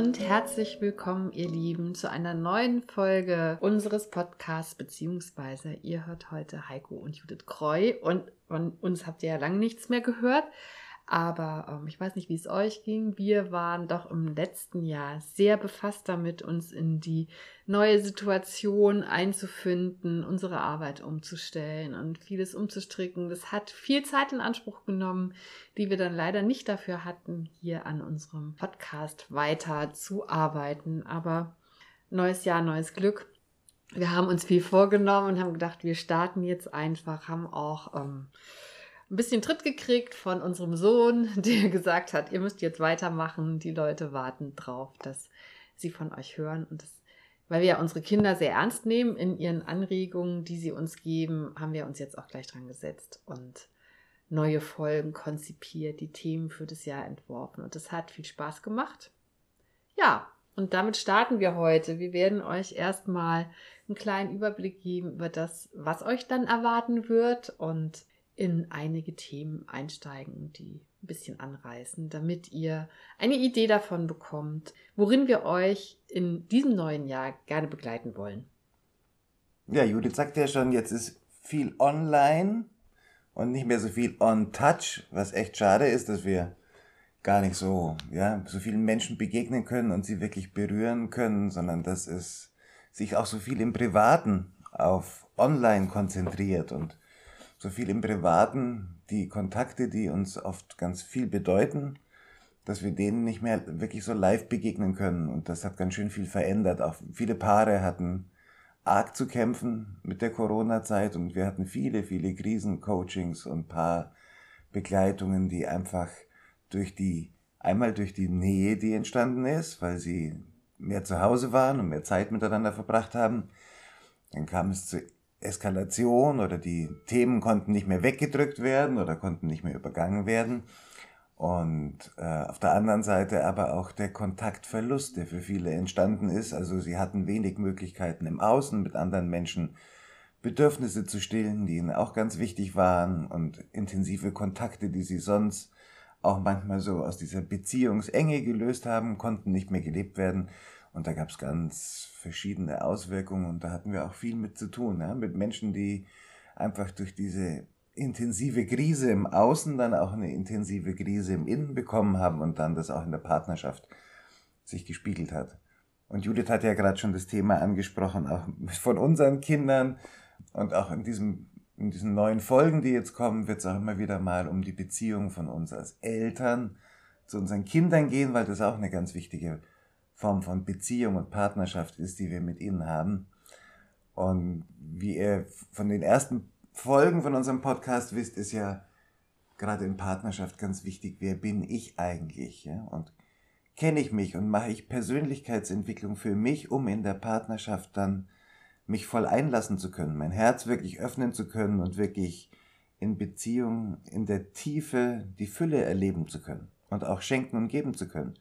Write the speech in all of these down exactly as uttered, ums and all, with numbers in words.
und herzlich willkommen, ihr Lieben, zu einer neuen Folge unseres Podcasts, beziehungsweise ihr hört heute Heiko und Judith Kreu und von uns habt ihr ja lange nichts mehr gehört, aber ähm, ich weiß nicht, wie es euch ging. Wir waren doch im letzten Jahr sehr befasst damit, uns in die neue Situation einzufinden, unsere Arbeit umzustellen und vieles umzustricken. Das hat viel Zeit in Anspruch genommen, die wir dann leider nicht dafür hatten, hier an unserem Podcast weiter zu arbeiten. Aber neues Jahr, neues Glück. Wir haben uns viel vorgenommen und haben gedacht, wir starten jetzt einfach, haben auch ähm, ein bisschen Tritt gekriegt von unserem Sohn, der gesagt hat, ihr müsst jetzt weitermachen. Die Leute warten drauf, dass sie von euch hören. Und das, weil wir ja unsere Kinder sehr ernst nehmen in ihren Anregungen, die sie uns geben, haben wir uns jetzt auch gleich dran gesetzt und neue Folgen konzipiert, die Themen für das Jahr entworfen. Und das hat viel Spaß gemacht. Ja, und damit starten wir heute. Wir werden euch erstmal einen kleinen Überblick geben über das, was euch dann erwarten wird und in einige Themen einsteigen, die ein bisschen anreißen, damit ihr eine Idee davon bekommt, worin wir euch in diesem neuen Jahr gerne begleiten wollen. Ja, Judith sagt ja schon, jetzt ist viel online und nicht mehr so viel on touch, was echt schade ist, dass wir gar nicht so, ja, so vielen Menschen begegnen können und sie wirklich berühren können, sondern dass es sich auch so viel im Privaten auf online konzentriert und so viel im Privaten, die Kontakte, die uns oft ganz viel bedeuten, dass wir denen nicht mehr wirklich so live begegnen können. Und das hat ganz schön viel verändert. Auch viele Paare hatten arg zu kämpfen mit der Corona-Zeit und wir hatten viele, viele Krisencoachings und Paarbegleitungen, die einfach durch die, einmal durch die Nähe, die entstanden ist, weil sie mehr zu Hause waren und mehr Zeit miteinander verbracht haben. Dann kam es zu Eskalation oder die Themen konnten nicht mehr weggedrückt werden oder konnten nicht mehr übergangen werden. Und äh, auf der anderen Seite aber auch der Kontaktverlust, der für viele entstanden ist. Also sie hatten wenig Möglichkeiten im Außen mit anderen Menschen Bedürfnisse zu stillen, die ihnen auch ganz wichtig waren und intensive Kontakte, die sie sonst auch manchmal so aus dieser Beziehungsenge gelöst haben, konnten nicht mehr gelebt werden. Und da gab es ganz verschiedene Auswirkungen und da hatten wir auch viel mit zu tun, ja? Mit Menschen, die einfach durch diese intensive Krise im Außen dann auch eine intensive Krise im Innen bekommen haben und dann das auch in der Partnerschaft sich gespiegelt hat. Und Judith hat ja gerade schon das Thema angesprochen, auch von unseren Kindern und auch in diesem in diesen neuen Folgen, die jetzt kommen, wird es auch immer wieder mal um die Beziehung von uns als Eltern zu unseren Kindern gehen, weil das auch eine ganz wichtige Form von Beziehung und Partnerschaft ist, die wir mit ihnen haben. Und wie ihr von den ersten Folgen von unserem Podcast wisst, ist ja gerade in Partnerschaft ganz wichtig, wer bin ich eigentlich? Ja? Und kenne ich mich und mache ich Persönlichkeitsentwicklung für mich, um in der Partnerschaft dann mich voll einlassen zu können, mein Herz wirklich öffnen zu können und wirklich in Beziehung, in der Tiefe die Fülle erleben zu können und auch schenken und geben zu können.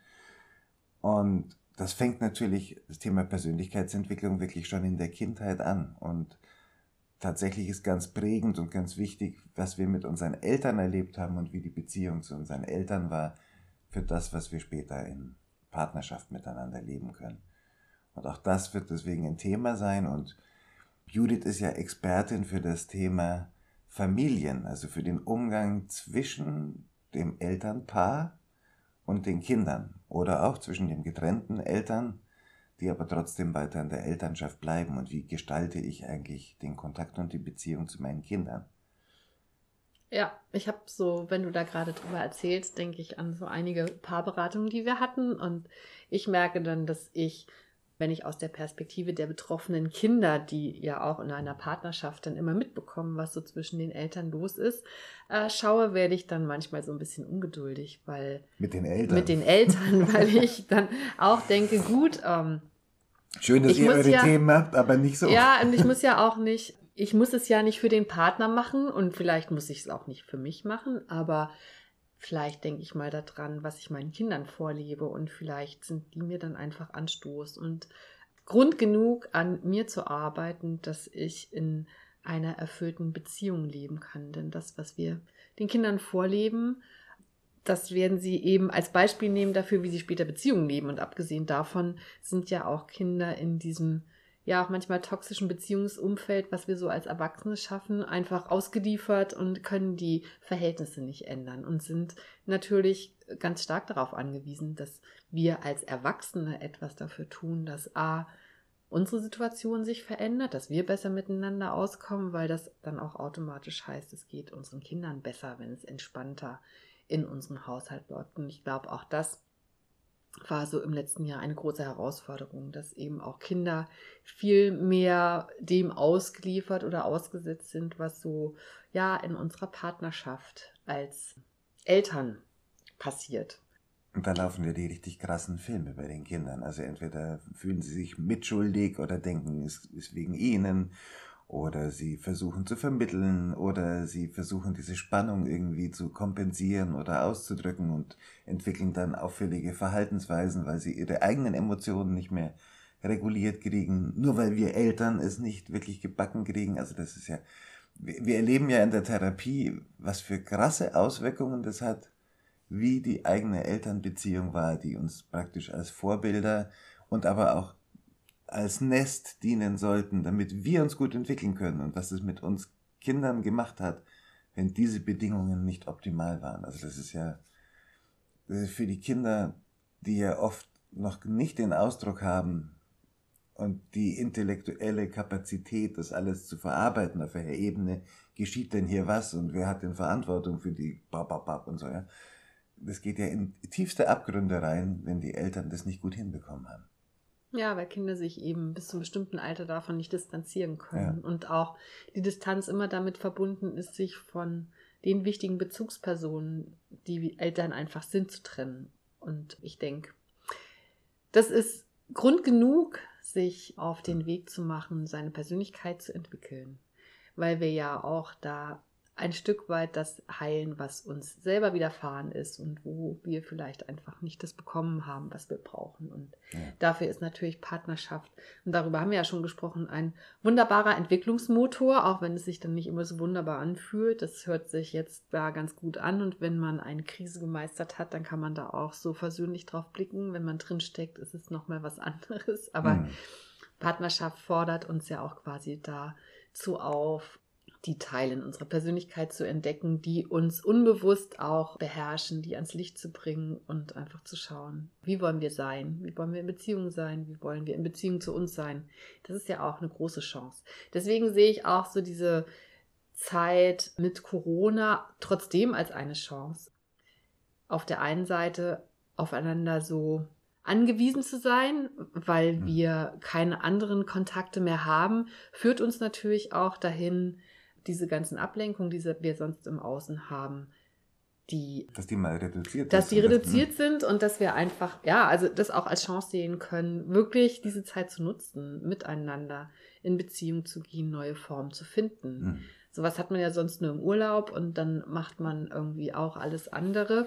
Und das fängt natürlich, das Thema Persönlichkeitsentwicklung, wirklich schon in der Kindheit an. Und tatsächlich ist ganz prägend und ganz wichtig, was wir mit unseren Eltern erlebt haben und wie die Beziehung zu unseren Eltern war, für das, was wir später in Partnerschaft miteinander leben können. Und auch das wird deswegen ein Thema sein. Und Judith ist ja Expertin für das Thema Familien, also für den Umgang zwischen dem Elternpaar und den Kindern oder auch zwischen den getrennten Eltern, die aber trotzdem weiter in der Elternschaft bleiben. Und wie gestalte ich eigentlich den Kontakt und die Beziehung zu meinen Kindern? Ja, ich habe so, wenn du da gerade drüber erzählst, denke ich an so einige Paarberatungen, die wir hatten. Und ich merke dann, dass ich, wenn ich aus der Perspektive der betroffenen Kinder, die ja auch in einer Partnerschaft dann immer mitbekommen, was so zwischen den Eltern los ist, äh, schaue, werde ich dann manchmal so ein bisschen ungeduldig, weil mit den Eltern, mit den Eltern, weil ich dann auch denke, gut, ähm, schön, dass ich ihr muss eure ja, Themen habt, aber nicht so. Ja, und ich muss ja auch nicht, ich muss es ja nicht für den Partner machen und vielleicht muss ich es auch nicht für mich machen, aber vielleicht denke ich mal daran, was ich meinen Kindern vorlebe und vielleicht sind die mir dann einfach Anstoß und Grund genug, an mir zu arbeiten, dass ich in einer erfüllten Beziehung leben kann. Denn das, was wir den Kindern vorleben, das werden sie eben als Beispiel nehmen dafür, wie sie später Beziehungen leben. Und abgesehen davon sind ja auch Kinder in diesem, ja auch manchmal toxischen Beziehungsumfeld, was wir so als Erwachsene schaffen, einfach ausgeliefert und können die Verhältnisse nicht ändern und sind natürlich ganz stark darauf angewiesen, dass wir als Erwachsene etwas dafür tun, dass a, unsere Situation sich verändert, dass wir besser miteinander auskommen, weil das dann auch automatisch heißt, es geht unseren Kindern besser, wenn es entspannter in unserem Haushalt läuft. Und ich glaube, auch das war so im letzten Jahr eine große Herausforderung, dass eben auch Kinder viel mehr dem ausgeliefert oder ausgesetzt sind, was so ja in unserer Partnerschaft als Eltern passiert. Und da laufen ja die richtig krassen Filme bei den Kindern. Also entweder fühlen sie sich mitschuldig oder denken, es ist wegen ihnen, oder sie versuchen zu vermitteln, oder sie versuchen diese Spannung irgendwie zu kompensieren oder auszudrücken und entwickeln dann auffällige Verhaltensweisen, weil sie ihre eigenen Emotionen nicht mehr reguliert kriegen, nur weil wir Eltern es nicht wirklich gebacken kriegen. Also das ist ja, wir erleben ja in der Therapie, was für krasse Auswirkungen das hat, wie die eigene Elternbeziehung war, die uns praktisch als Vorbilder und aber auch als Nest dienen sollten, damit wir uns gut entwickeln können und was es mit uns Kindern gemacht hat, wenn diese Bedingungen nicht optimal waren. Also das ist ja das ist für die Kinder, die ja oft noch nicht den Ausdruck haben und die intellektuelle Kapazität, das alles zu verarbeiten, auf welcher Ebene geschieht denn hier was und wer hat denn Verantwortung für die Bababab und so, ja. Das geht ja in tiefste Abgründe rein, wenn die Eltern das nicht gut hinbekommen haben. Ja, weil Kinder sich eben bis zu einem bestimmten Alter davon nicht distanzieren können. Ja. Und auch die Distanz immer damit verbunden ist, sich von den wichtigen Bezugspersonen, die Eltern einfach sind, zu trennen. Und ich denke, das ist Grund genug, sich auf den Weg zu machen, seine Persönlichkeit zu entwickeln. Weil wir ja auch da ein Stück weit das heilen, was uns selber widerfahren ist und wo wir vielleicht einfach nicht das bekommen haben, was wir brauchen. Und ja. Dafür ist natürlich Partnerschaft, und darüber haben wir ja schon gesprochen, ein wunderbarer Entwicklungsmotor, auch wenn es sich dann nicht immer so wunderbar anfühlt. Das hört sich jetzt da ganz gut an, und wenn man eine Krise gemeistert hat, dann kann man da auch so versöhnlich drauf blicken. Wenn man drinsteckt, ist es nochmal was anderes. Aber mhm. Partnerschaft fordert uns ja auch quasi dazu auf, die Teile in unserer Persönlichkeit zu entdecken, die uns unbewusst auch beherrschen, die ans Licht zu bringen und einfach zu schauen, wie wollen wir sein, wie wollen wir in Beziehung sein, wie wollen wir in Beziehung zu uns sein. Das ist ja auch eine große Chance. Deswegen sehe ich auch so diese Zeit mit Corona trotzdem als eine Chance. Auf der einen Seite aufeinander so angewiesen zu sein, weil wir keine anderen Kontakte mehr haben, führt uns natürlich auch dahin, diese ganzen Ablenkungen, die wir sonst im Außen haben, die, dass die mal reduziert dass die reduziert sind und dass wir einfach, ja, also das auch als Chance sehen können, wirklich diese Zeit zu nutzen, miteinander in Beziehung zu gehen, neue Formen zu finden. Mhm. Sowas hat man ja sonst nur im Urlaub, und dann macht man irgendwie auch alles andere.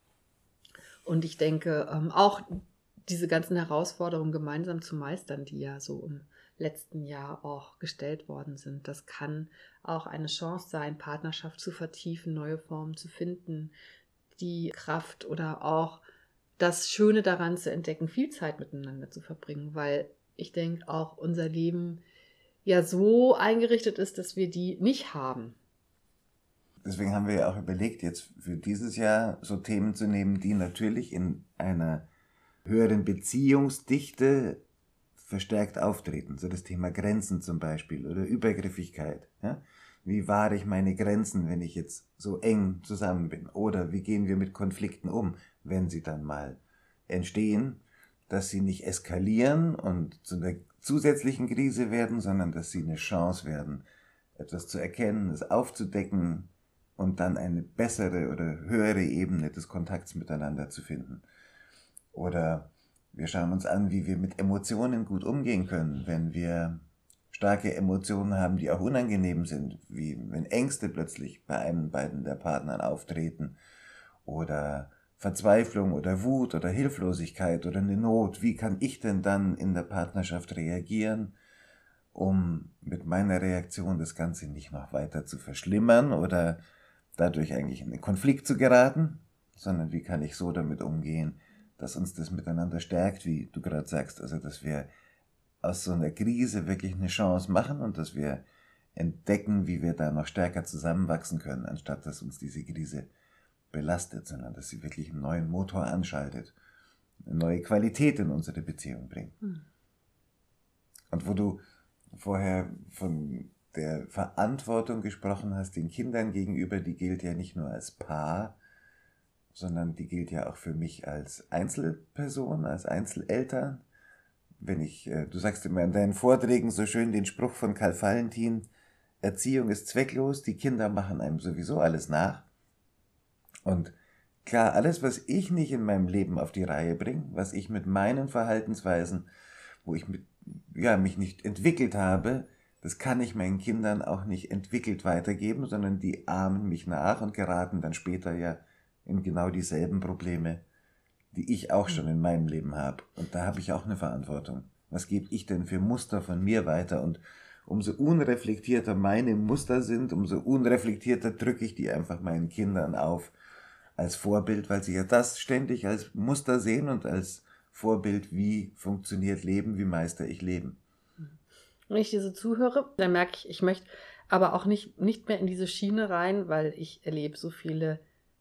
Und ich denke, ähm, auch diese ganzen Herausforderungen gemeinsam zu meistern, die ja so im letzten Jahr auch gestellt worden sind. Das kann auch eine Chance sein, Partnerschaft zu vertiefen, neue Formen zu finden, die Kraft oder auch das Schöne daran zu entdecken, viel Zeit miteinander zu verbringen, weil ich denke, auch unser Leben ja so eingerichtet ist, dass wir die nicht haben. Deswegen haben wir ja auch überlegt, jetzt für dieses Jahr so Themen zu nehmen, die natürlich in einer höheren Beziehungsdichte verstärkt auftreten. So das Thema Grenzen zum Beispiel oder Übergriffigkeit. Ja? Wie wahre ich meine Grenzen, wenn ich jetzt so eng zusammen bin? Oder wie gehen wir mit Konflikten um, wenn sie dann mal entstehen, dass sie nicht eskalieren und zu einer zusätzlichen Krise werden, sondern dass sie eine Chance werden, etwas zu erkennen, es aufzudecken und dann eine bessere oder höhere Ebene des Kontakts miteinander zu finden. Oder wir schauen uns an, wie wir mit Emotionen gut umgehen können, wenn wir starke Emotionen haben, die auch unangenehm sind, wie wenn Ängste plötzlich bei einem beiden der Partnern auftreten oder Verzweiflung oder Wut oder Hilflosigkeit oder eine Not. Wie kann ich denn dann in der Partnerschaft reagieren, um mit meiner Reaktion das Ganze nicht noch weiter zu verschlimmern oder dadurch eigentlich in einen Konflikt zu geraten? sondern wie kann ich so damit umgehen, dass uns das miteinander stärkt, wie du gerade sagst, also dass wir aus so einer Krise wirklich eine Chance machen und dass wir entdecken, wie wir da noch stärker zusammenwachsen können, anstatt dass uns diese Krise belastet, sondern dass sie wirklich einen neuen Motor anschaltet, eine neue Qualität in unsere Beziehung bringt. Hm. Und wo du vorher von der Verantwortung gesprochen hast, den Kindern gegenüber, die gilt ja nicht nur als Paar, sondern die gilt ja auch für mich als Einzelperson, als Einzeleltern. Wenn ich, du sagst immer in deinen Vorträgen so schön den Spruch von Karl Valentin, Erziehung ist zwecklos, die Kinder machen einem sowieso alles nach. Und klar, alles, was ich nicht in meinem Leben auf die Reihe bringe, was ich mit meinen Verhaltensweisen, wo ich mit, ja, mich nicht entwickelt habe, das kann ich meinen Kindern auch nicht entwickelt weitergeben, sondern die ahmen mich nach und geraten dann später ja in genau dieselben Probleme, die ich auch schon in meinem Leben habe. Und da habe ich auch eine Verantwortung. Was gebe ich denn für Muster von mir weiter? Und umso unreflektierter meine Muster sind, umso unreflektierter drücke ich die einfach meinen Kindern auf als Vorbild, weil sie ja das ständig als Muster sehen und als Vorbild, wie funktioniert Leben, wie meister ich Leben. Wenn ich dir so zuhöre, dann merke ich, ich möchte aber auch nicht, nicht mehr in diese Schiene rein, weil ich erlebe so viele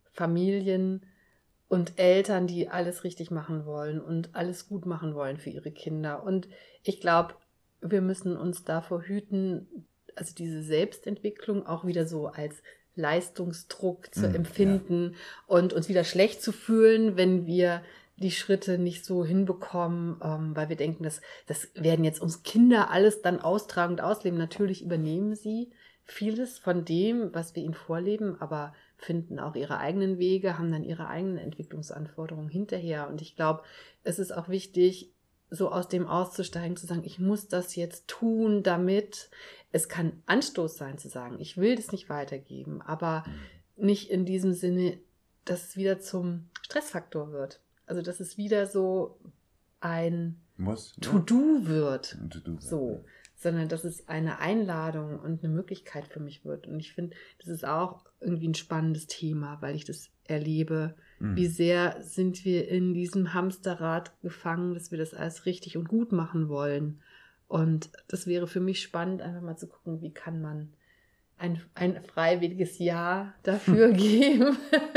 Familien und Eltern, die alles richtig machen wollen und alles gut machen wollen für ihre Kinder. Und ich glaube, wir müssen uns davor hüten, also diese Selbstentwicklung auch wieder so als Leistungsdruck zu mm, empfinden ja. und uns wieder schlecht zu fühlen, wenn wir die Schritte nicht so hinbekommen, ähm, weil wir denken, dass das werden jetzt uns Kinder alles dann austragen und ausleben. Natürlich übernehmen sie vieles von dem, was wir ihnen vorleben, aber finden auch ihre eigenen Wege, haben dann ihre eigenen Entwicklungsanforderungen hinterher. Und ich glaube, es ist auch wichtig, so aus dem auszusteigen, zu sagen, ich muss das jetzt tun, damit es kann Anstoß sein, zu sagen, ich will das nicht weitergeben, aber nicht in diesem Sinne, dass es wieder zum Stressfaktor wird. Also, dass es wieder so ein Muss, To-Do wird, ein To-Do wird, so, ja. sondern dass es eine Einladung und eine Möglichkeit für mich wird. Und ich finde, das ist auch irgendwie ein spannendes Thema, weil ich das erlebe, mhm. wie sehr sind wir in diesem Hamsterrad gefangen, dass wir das alles richtig und gut machen wollen. Und das wäre für mich spannend, einfach mal zu gucken, wie kann man ein, ein freiwilliges Ja dafür geben.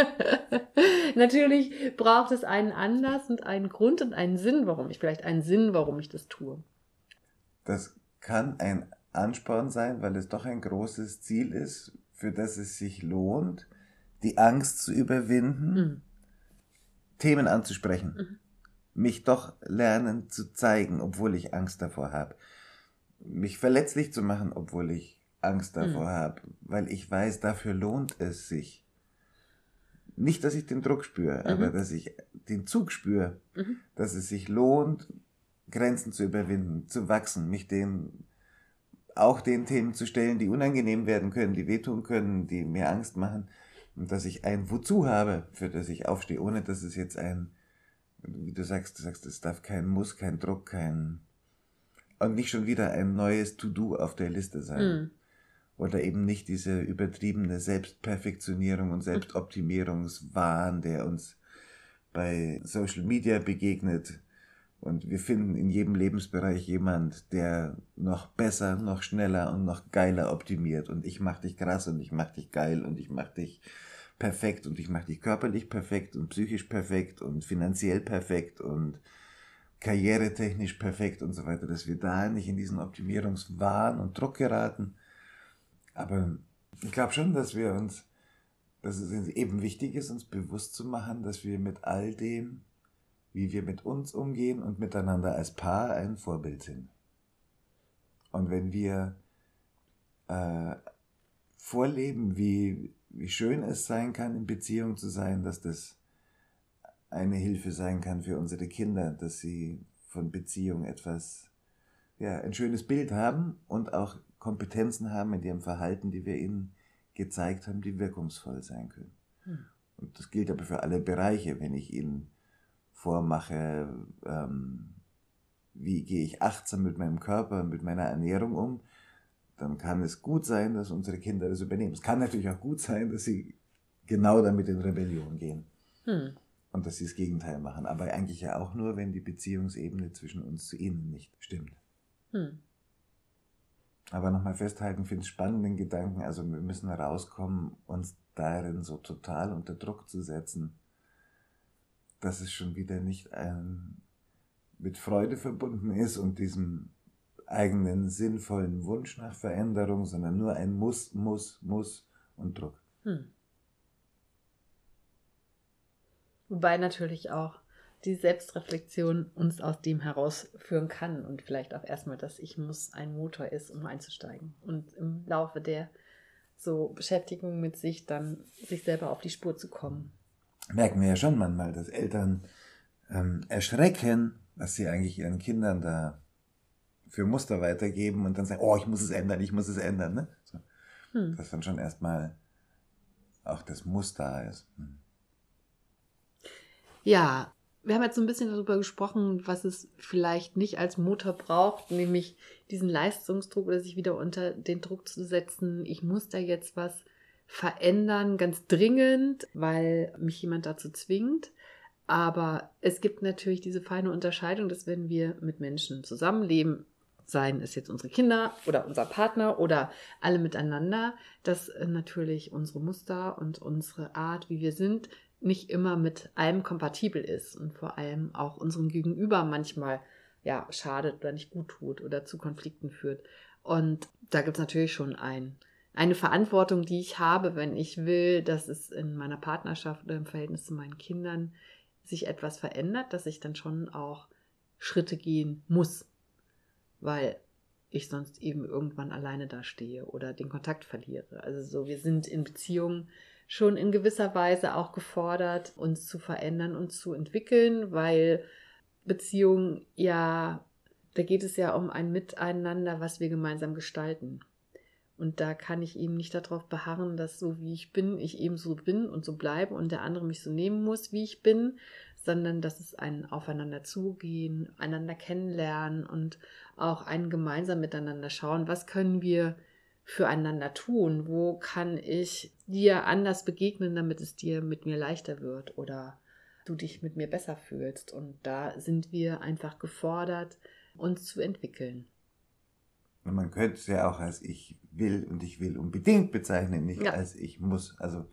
Natürlich braucht es einen Anlass und einen Grund und einen Sinn, warum ich, vielleicht einen Sinn, warum ich das tue. Das kann ein Ansporn sein, weil es doch ein großes Ziel ist, für das es sich lohnt, die Angst zu überwinden, mhm. Themen anzusprechen, mhm. mich doch lernen zu zeigen, obwohl ich Angst davor habe, mich verletzlich zu machen, obwohl ich Angst davor mhm. habe, weil ich weiß, dafür lohnt es sich. Nicht, dass ich den Druck spüre, mhm. aber dass ich den Zug spüre, mhm. dass es sich lohnt, Grenzen zu überwinden, zu wachsen, mich den, auch den Themen zu stellen, die unangenehm werden können, die wehtun können, die mir Angst machen, und dass ich ein Wozu habe, für das ich aufstehe, ohne dass es jetzt ein, wie du sagst, du sagst, es darf kein Muss, kein Druck, kein, und nicht schon wieder ein neues To-Do auf der Liste sein. Mhm. Oder eben nicht diese übertriebene Selbstperfektionierung und Selbstoptimierungswahn, der uns bei Social Media begegnet. Und wir finden in jedem Lebensbereich jemand, der noch besser, noch schneller und noch geiler optimiert. Und ich mach dich krass und ich mach dich geil und ich mach dich perfekt und ich mach dich körperlich perfekt und psychisch perfekt und finanziell perfekt und karrieretechnisch perfekt und so weiter, dass wir da nicht in diesen Optimierungswahn und Druck geraten. Aber ich glaube schon, dass wir uns, dass es eben wichtig ist, uns bewusst zu machen, dass wir mit all dem, wie wir mit uns umgehen und miteinander als Paar, ein Vorbild sind. Und wenn wir äh, vorleben, wie, wie schön es sein kann, in Beziehung zu sein, dass das eine Hilfe sein kann für unsere Kinder, dass sie von Beziehung etwas, ja, ein schönes Bild haben und auch Kompetenzen haben in ihrem Verhalten, die wir ihnen gezeigt haben, die wirkungsvoll sein können. Hm. Und das gilt aber für alle Bereiche. Wenn ich ihnen vormache, ähm, wie gehe ich achtsam mit meinem Körper, mit meiner Ernährung um, dann kann es gut sein, dass unsere Kinder das übernehmen. Es kann natürlich auch gut sein, dass sie genau damit in Rebellion gehen. Hm. Und dass sie das Gegenteil machen. Aber eigentlich ja auch nur, wenn die Beziehungsebene zwischen uns zu ihnen nicht stimmt. Hm. Aber nochmal festhalten, ich finde es spannenden Gedanken. Also wir müssen rauskommen, uns darin so total unter Druck zu setzen, dass es schon wieder nicht ein, mit Freude verbunden ist und diesem eigenen sinnvollen Wunsch nach Veränderung, sondern nur ein Muss, Muss, Muss und Druck. Hm. Wobei natürlich auch die Selbstreflexion uns aus dem herausführen kann und vielleicht auch erstmal das Ich muss ein Motor ist, um einzusteigen. Und im Laufe der so Beschäftigung mit sich dann sich selber auf die Spur zu kommen. Merken wir ja schon manchmal, dass Eltern ähm, erschrecken, was sie eigentlich ihren Kindern da für Muster weitergeben und dann sagen, oh, ich muss es ändern, ich muss es ändern. Ne? So. Hm. Dass dann schon erstmal auch das Muster da ist. Hm. Ja, wir haben jetzt so ein bisschen darüber gesprochen, was es vielleicht nicht als Motor braucht, nämlich diesen Leistungsdruck oder sich wieder unter den Druck zu setzen. Ich muss da jetzt was verändern, ganz dringend, weil mich jemand dazu zwingt. Aber es gibt natürlich diese feine Unterscheidung, dass wenn wir mit Menschen zusammenleben, seien es jetzt unsere Kinder oder unser Partner oder alle miteinander, dass natürlich unsere Muster und unsere Art, wie wir sind, nicht immer mit allem kompatibel ist und vor allem auch unserem Gegenüber manchmal ja, schadet oder nicht gut tut oder zu Konflikten führt. Und da gibt es natürlich schon ein, eine Verantwortung, die ich habe, wenn ich will, dass es in meiner Partnerschaft oder im Verhältnis zu meinen Kindern sich etwas verändert, dass ich dann schon auch Schritte gehen muss, weil ich sonst eben irgendwann alleine dastehe oder den Kontakt verliere. Also so, wir sind in Beziehungen schon in gewisser Weise auch gefordert, uns zu verändern und zu entwickeln, weil Beziehungen ja, da geht es ja um ein Miteinander, was wir gemeinsam gestalten. Und da kann ich eben nicht darauf beharren, dass so wie ich bin, ich eben so bin und so bleibe und der andere mich so nehmen muss, wie ich bin, sondern dass es ein Aufeinander zugehen, einander kennenlernen und auch ein gemeinsam miteinander schauen, was können wir füreinander tun, wo kann ich dir anders begegnen, damit es dir mit mir leichter wird oder du dich mit mir besser fühlst. Und da sind wir einfach gefordert, uns zu entwickeln. Und man könnte es ja auch als ich will und ich will unbedingt bezeichnen, nicht ja. als ich muss. Also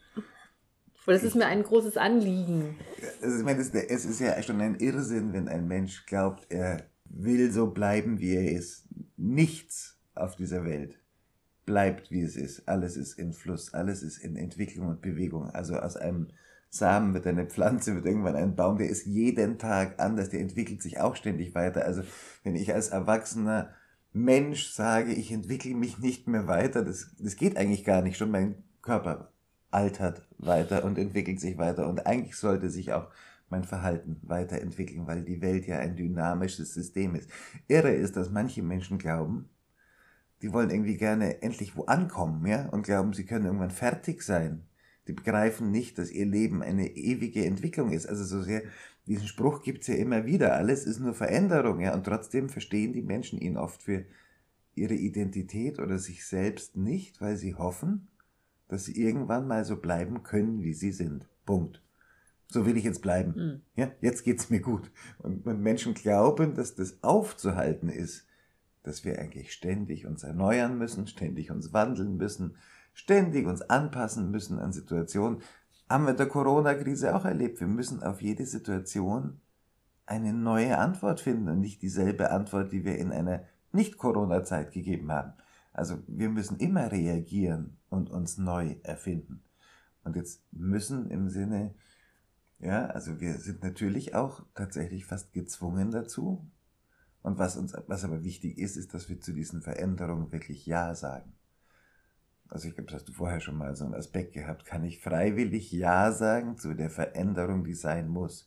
das ist ich, mir ein großes Anliegen. Also ich meine, es ist ja schon ein Irrsinn, wenn ein Mensch glaubt, er will so bleiben, wie er ist. Nichts auf dieser Welt bleibt, wie es ist. Alles ist in Fluss, alles ist in Entwicklung und Bewegung. Also aus einem Samen wird eine Pflanze, wird irgendwann ein Baum, der ist jeden Tag anders, der entwickelt sich auch ständig weiter. Also wenn ich als Erwachsener Mensch sage, ich entwickle mich nicht mehr weiter, das, das geht eigentlich gar nicht. Schon mein Körper altert weiter und entwickelt sich weiter. Und eigentlich sollte sich auch mein Verhalten weiterentwickeln, weil die Welt ja ein dynamisches System ist. Irre ist, dass manche Menschen glauben, die wollen irgendwie gerne endlich wo ankommen, ja, und glauben, sie können irgendwann fertig sein. Die begreifen nicht, dass ihr Leben eine ewige Entwicklung ist. Also so sehr, diesen Spruch gibt's ja immer wieder. Alles ist nur Veränderung, ja, und trotzdem verstehen die Menschen ihn oft für ihre Identität oder sich selbst nicht, weil sie hoffen, dass sie irgendwann mal so bleiben können, wie sie sind. Punkt. So will ich jetzt bleiben. Mhm. Ja, jetzt geht's mir gut. Und, und Menschen glauben, dass das aufzuhalten ist, dass wir eigentlich ständig uns erneuern müssen, ständig uns wandeln müssen, ständig uns anpassen müssen an Situationen. Haben wir in der Corona-Krise auch erlebt. Wir müssen auf jede Situation eine neue Antwort finden und nicht dieselbe Antwort, die wir in einer Nicht-Corona-Zeit gegeben haben. Also wir müssen immer reagieren und uns neu erfinden. Und jetzt müssen im Sinne, ja, also wir sind natürlich auch tatsächlich fast gezwungen dazu. Und was uns, was aber wichtig ist, ist, dass wir zu diesen Veränderungen wirklich Ja sagen. Also ich glaube, das hast du vorher schon mal so einen Aspekt gehabt. Kann ich freiwillig Ja sagen zu der Veränderung, die sein muss?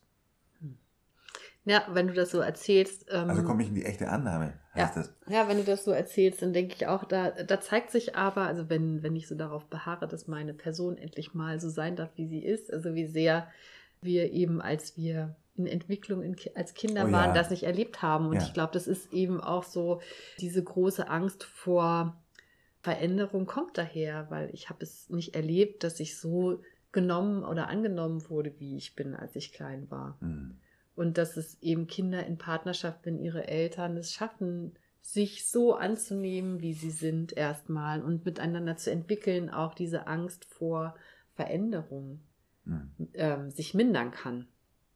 Ja, wenn du das so erzählst. Ähm, also komme ich in die echte Annahme, heißt ja, das. Ja, wenn du das so erzählst, dann denke ich auch, da, da zeigt sich aber, also wenn, wenn ich so darauf beharre, dass meine Person endlich mal so sein darf, wie sie ist, also wie sehr wir eben, als wir in Entwicklung in, als Kinder oh, waren, ja. das nicht erlebt haben. Und ja. ich glaube, das ist eben auch so, diese große Angst vor Veränderung kommt daher, weil ich habe es nicht erlebt, dass ich so genommen oder angenommen wurde, wie ich bin, als ich klein war. Mhm. Und dass es eben Kinder in Partnerschaft, wenn ihre Eltern es schaffen, sich so anzunehmen, wie sie sind erstmal und miteinander zu entwickeln, auch diese Angst vor Veränderung Mhm. ähm, sich mindern kann.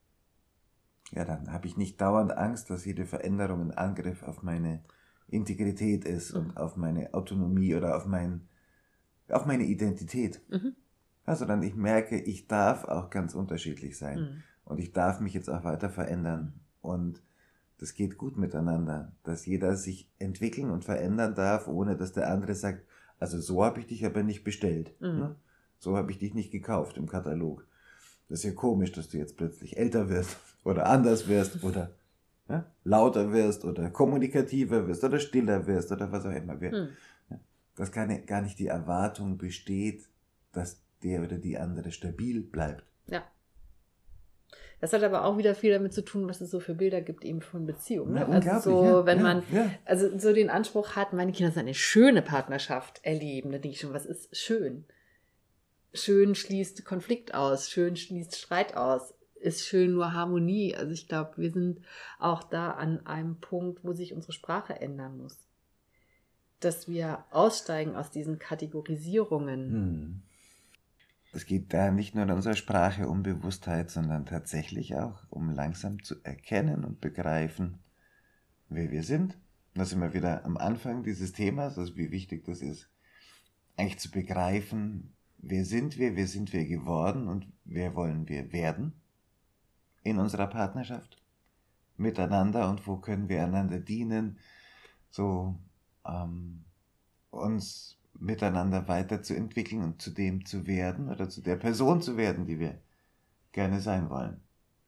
Ja, dann habe ich nicht dauernd Angst, dass jede Veränderung ein Angriff auf meine Integrität ist Mhm. und auf meine Autonomie oder auf, mein, auf meine Identität. Mhm. Ja, sondern ich merke, ich darf auch ganz unterschiedlich sein. Mhm. Und ich darf mich jetzt auch weiter verändern. Und das geht gut miteinander, dass jeder sich entwickeln und verändern darf, ohne dass der andere sagt, also so habe ich dich aber nicht bestellt. Mhm. Ne? So habe ich dich nicht gekauft im Katalog. Das ist ja komisch, dass du jetzt plötzlich älter wirst oder anders wirst oder ja, lauter wirst oder kommunikativer wirst oder stiller wirst oder was auch immer. Mhm. Dass gar gar nicht die Erwartung besteht, dass der oder die andere stabil bleibt. Ja. Das hat aber auch wieder viel damit zu tun, was es so für Bilder gibt eben von Beziehungen. Na, Ne? unglaublich, Also so, ja, wenn ja, man ja. also so den Anspruch hat, meine Kinder sollen eine schöne Partnerschaft erleben, da denke ich schon, was ist schön? Schön schließt Konflikt aus, schön schließt Streit aus, ist schön nur Harmonie. Also ich glaube, wir sind auch da an einem Punkt, wo sich unsere Sprache ändern muss. Dass wir aussteigen aus diesen Kategorisierungen. Hm. Es geht da nicht nur in unserer Sprache um Bewusstheit, sondern tatsächlich auch um langsam zu erkennen und begreifen, wer wir sind. Da sind wir wieder am Anfang dieses Themas, also wie wichtig das ist, eigentlich zu begreifen, wer sind wir, wer sind wir geworden und wer wollen wir werden in unserer Partnerschaft miteinander und wo können wir einander dienen, so ähm, uns miteinander weiterzuentwickeln und zu dem zu werden oder zu der Person zu werden, die wir gerne sein wollen.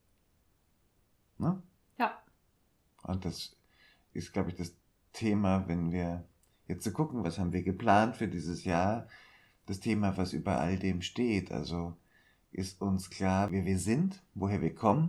Ne? Ja. Und das ist, glaube ich, das Thema, wenn wir jetzt so gucken, was haben wir geplant für dieses Jahr, das Thema, was über all dem steht. Also ist uns klar, wer wir sind, woher wir kommen,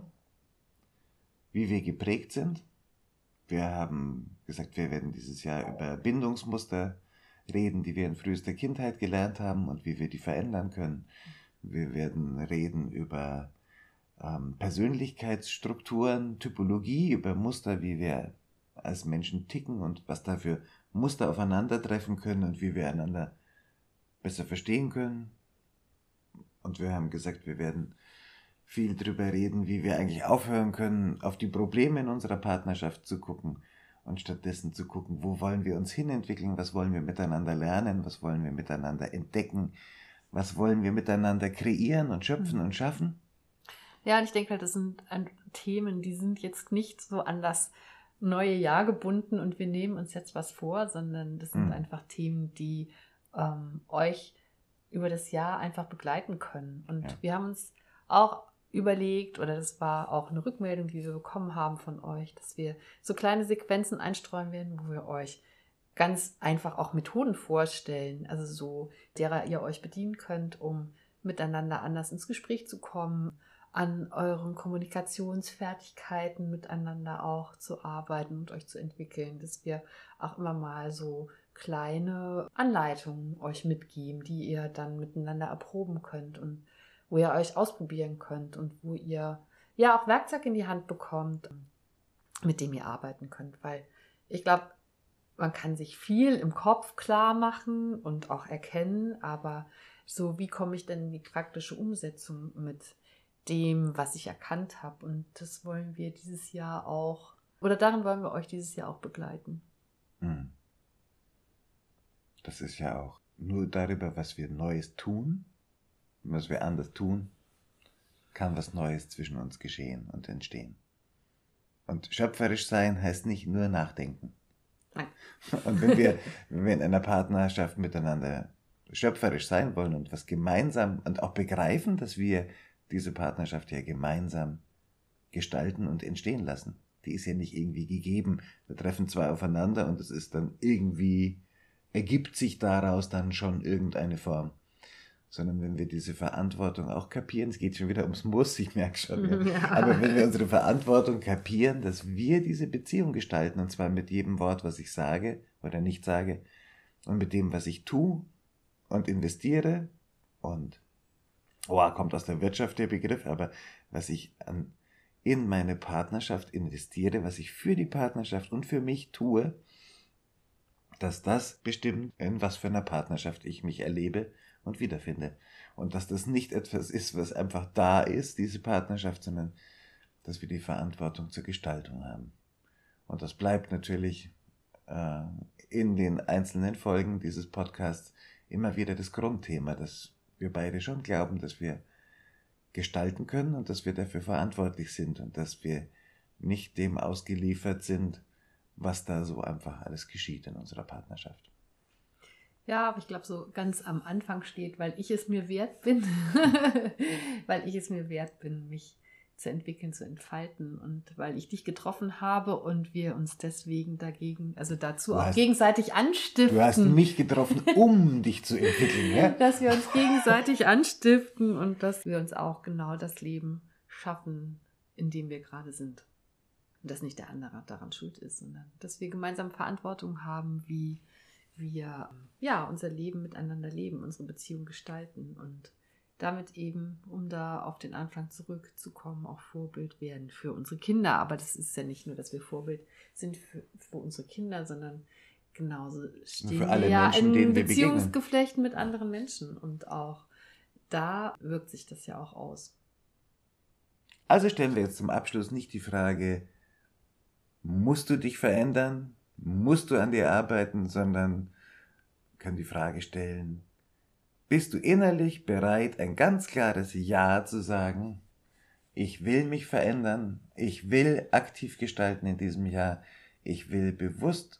wie wir geprägt sind. Wir haben gesagt, wir werden dieses Jahr über Bindungsmuster reden, die wir in frühester Kindheit gelernt haben und wie wir die verändern können. Wir werden reden über ähm, Persönlichkeitsstrukturen, Typologie, über Muster, wie wir als Menschen ticken und was da für Muster aufeinandertreffen können und wie wir einander besser verstehen können. Und wir haben gesagt, wir werden viel darüber reden, wie wir eigentlich aufhören können, auf die Probleme in unserer Partnerschaft zu gucken und stattdessen zu gucken, wo wollen wir uns hinentwickeln, was wollen wir miteinander lernen, was wollen wir miteinander entdecken, was wollen wir miteinander kreieren und schöpfen und schaffen. Ja, und ich denke halt, das sind Themen, die sind jetzt nicht so an das neue Jahr gebunden und wir nehmen uns jetzt was vor, sondern das sind Mhm. einfach Themen, die ähm, euch über das Jahr einfach begleiten können. Und Ja. wir haben uns auch überlegt, oder das war auch eine Rückmeldung, die wir bekommen haben von euch, dass wir so kleine Sequenzen einstreuen werden, wo wir euch ganz einfach auch Methoden vorstellen, also so, derer ihr euch bedienen könnt, um miteinander anders ins Gespräch zu kommen, an euren Kommunikationsfertigkeiten miteinander auch zu arbeiten und euch zu entwickeln, dass wir auch immer mal so kleine Anleitungen euch mitgeben, die ihr dann miteinander erproben könnt und wo ihr euch ausprobieren könnt und wo ihr ja auch Werkzeug in die Hand bekommt, mit dem ihr arbeiten könnt, weil ich glaube, man kann sich viel im Kopf klar machen und auch erkennen, aber so, wie komme ich denn in die praktische Umsetzung mit dem, was ich erkannt habe? Und das wollen wir dieses Jahr auch, oder darin wollen wir euch dieses Jahr auch begleiten. Hm. Das ist ja auch nur darüber, was wir Neues tun, was wir anders tun, kann was Neues zwischen uns geschehen und entstehen. Und schöpferisch sein heißt nicht nur nachdenken. Nein. Und wenn wir, wenn wir in einer Partnerschaft miteinander schöpferisch sein wollen und was gemeinsam und auch begreifen, dass wir diese Partnerschaft ja gemeinsam gestalten und entstehen lassen. Die ist ja nicht irgendwie gegeben. Wir treffen zwei aufeinander und es ist dann irgendwie, ergibt sich daraus dann schon irgendeine Form. Sondern wenn wir diese Verantwortung auch kapieren, es geht schon wieder ums Muss, ich merke schon, ja. Ja. Aber wenn wir unsere Verantwortung kapieren, dass wir diese Beziehung gestalten, und zwar mit jedem Wort, was ich sage oder nicht sage, und mit dem, was ich tue und investiere und oh, kommt aus der Wirtschaft der Begriff, aber was ich an, in meine Partnerschaft investiere, was ich für die Partnerschaft und für mich tue, dass das bestimmt, in was für einer Partnerschaft ich mich erlebe und wiederfinde. Und dass das nicht etwas ist, was einfach da ist, diese Partnerschaft, sondern dass wir die Verantwortung zur Gestaltung haben. Und das bleibt natürlich äh, in den einzelnen Folgen dieses Podcasts immer wieder das Grundthema, dass wir beide schon glauben, dass wir gestalten können und dass wir dafür verantwortlich sind und dass wir nicht dem ausgeliefert sind, was da so einfach alles geschieht in unserer Partnerschaft. Ja, aber ich glaube, so ganz am Anfang steht, weil ich es mir wert bin, weil ich es mir wert bin, mich zu entwickeln, zu entfalten und weil ich dich getroffen habe und wir uns deswegen dagegen, also dazu Du auch hast- gegenseitig anstiften. Du hast mich getroffen, um dich zu entwickeln, ja? Dass wir uns gegenseitig anstiften und dass wir uns auch genau das Leben schaffen, in dem wir gerade sind. Und dass nicht der andere daran schuld ist, sondern dass wir gemeinsam Verantwortung haben, wie wir ja, unser Leben miteinander leben, unsere Beziehung gestalten und damit eben, um da auf den Anfang zurückzukommen, auch Vorbild werden für unsere Kinder. Aber das ist ja nicht nur, dass wir Vorbild sind für, für unsere Kinder, sondern genauso stehen Für alle wir ja Menschen, in denen wir begegnen. Beziehungsgeflechten mit anderen Menschen. Und auch da wirkt sich das ja auch aus. Also stellen wir jetzt zum Abschluss nicht die Frage, musst du dich verändern, musst du an dir arbeiten, sondern können die Frage stellen, bist du innerlich bereit, ein ganz klares Ja zu sagen, ich will mich verändern, ich will aktiv gestalten in diesem Jahr, ich will bewusst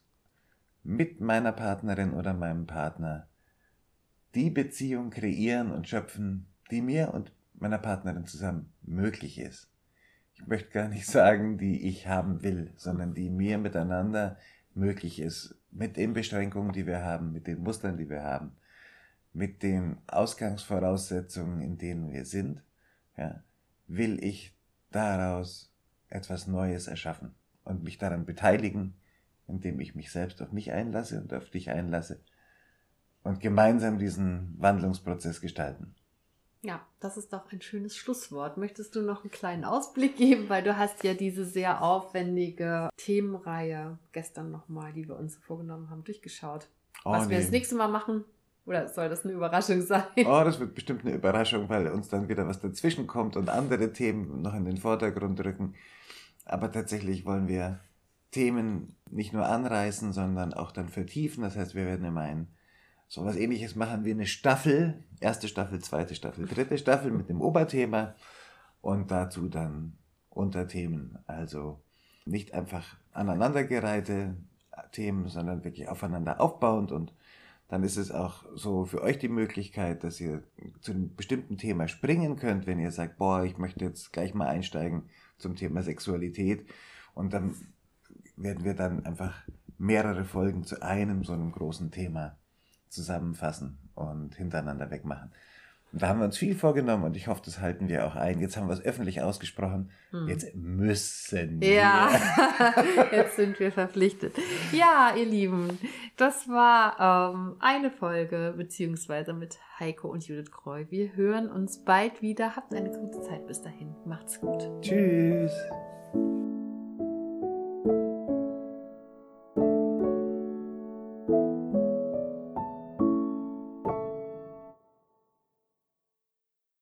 mit meiner Partnerin oder meinem Partner die Beziehung kreieren und schöpfen, die mir und meiner Partnerin zusammen möglich ist. Ich möchte gar nicht sagen, die ich haben will, sondern die mir miteinander möglich ist, mit den Beschränkungen, die wir haben, mit den Mustern, die wir haben, mit den Ausgangsvoraussetzungen, in denen wir sind, ja, will ich daraus etwas Neues erschaffen und mich daran beteiligen, indem ich mich selbst auf mich einlasse und auf dich einlasse und gemeinsam diesen Wandlungsprozess gestalten. Ja, das ist doch ein schönes Schlusswort. Möchtest du noch einen kleinen Ausblick geben, weil du hast ja diese sehr aufwendige Themenreihe gestern nochmal, die wir uns vorgenommen haben, durchgeschaut. Oh, Was wir nee. das nächste Mal machen? Oder soll das eine Überraschung sein? Oh, das wird bestimmt eine Überraschung, weil uns dann wieder was dazwischen kommt und andere Themen noch in den Vordergrund rücken. Aber tatsächlich wollen wir Themen nicht nur anreißen, sondern auch dann vertiefen. Das heißt, wir werden immer ein so was Ähnliches machen wie eine Staffel. Erste Staffel, zweite Staffel, dritte Staffel mit dem Oberthema und dazu dann Unterthemen. Also nicht einfach aneinandergereihte Themen, sondern wirklich aufeinander aufbauend. Und dann ist es auch so für euch die Möglichkeit, dass ihr zu einem bestimmten Thema springen könnt, wenn ihr sagt, boah, ich möchte jetzt gleich mal einsteigen zum Thema Sexualität. Und dann werden wir dann einfach mehrere Folgen zu einem so einem großen Thema zusammenfassen und hintereinander wegmachen. Und da haben wir uns viel vorgenommen und ich hoffe, das halten wir auch ein. Jetzt haben wir es öffentlich ausgesprochen. Hm. Jetzt müssen wir. Ja, jetzt sind wir verpflichtet. Ja, ihr Lieben, das war ähm, eine Folge, beziehungsweise mit Heiko und Judith Kreu. Wir hören uns bald wieder. Habt eine gute Zeit bis dahin. Macht's gut. Tschüss.